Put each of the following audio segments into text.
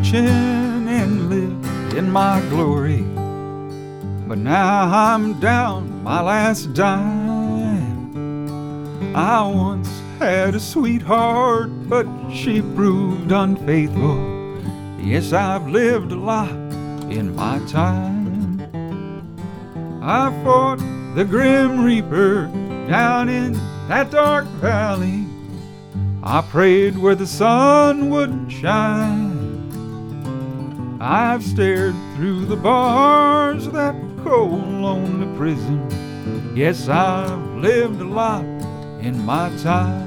salvation and lived in my glory. But now I'm down my last dime. I once had a sweetheart, but she proved unfaithful. Yes, I've lived a lot in my time. I fought the grim reaper down in that dark valley. I prayed where the sun wouldn't shine. I've stared through the bars of that cold, lonely prison. Yes, I've lived a lot in my time.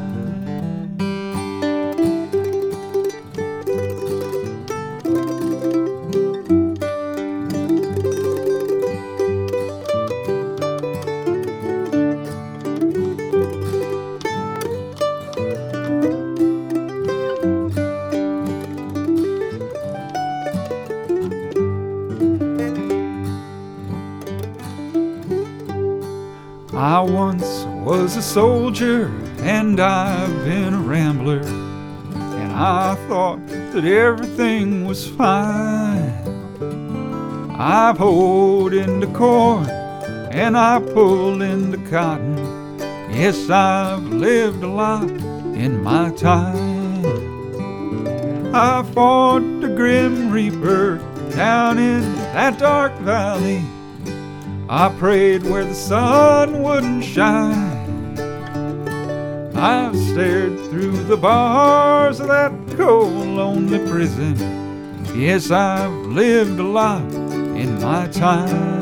I once was a soldier and I've been a rambler, and I thought that everything was fine. I've hoed into corn and I pulled into cotton. Yes, I've lived a lot in my time. I fought the grim reaper down in that dark valley. I prayed where the sun wouldn't shine. I've stared through the bars of that cold, lonely prison. Yes, I've lived a lot in my time.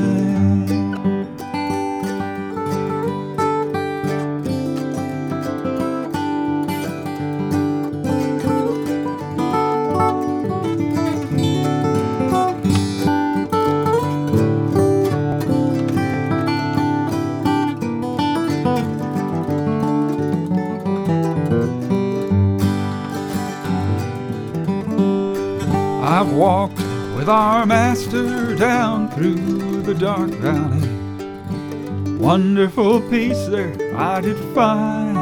I've walked with our master down through the dark valley. Wonderful peace there I did find.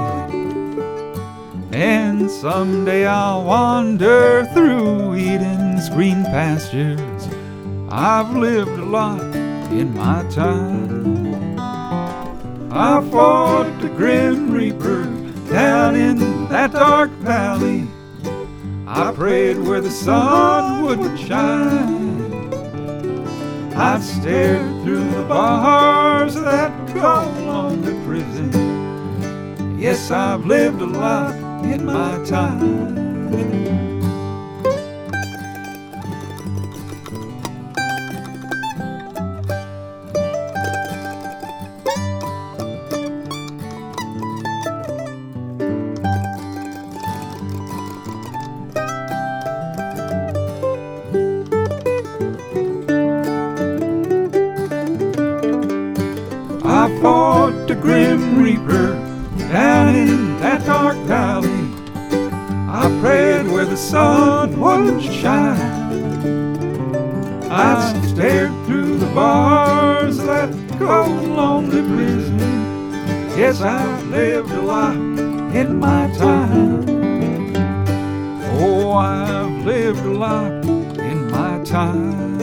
And someday I'll wander through Eden's green pastures. I've lived a lot in my time. I fought the grim reaper down in that dark valley. I prayed where the sun wouldn't shine. I've stared through the bars of that cold, lonely prison. Yes, I've lived a lot in my time. I fought the grim reaper down in that dark valley. I prayed where the sun wouldn't shine. I've stared through the bars of that cold, lonely prison. Yes, I've lived a lot in my time. Oh, I've lived a lot in my time.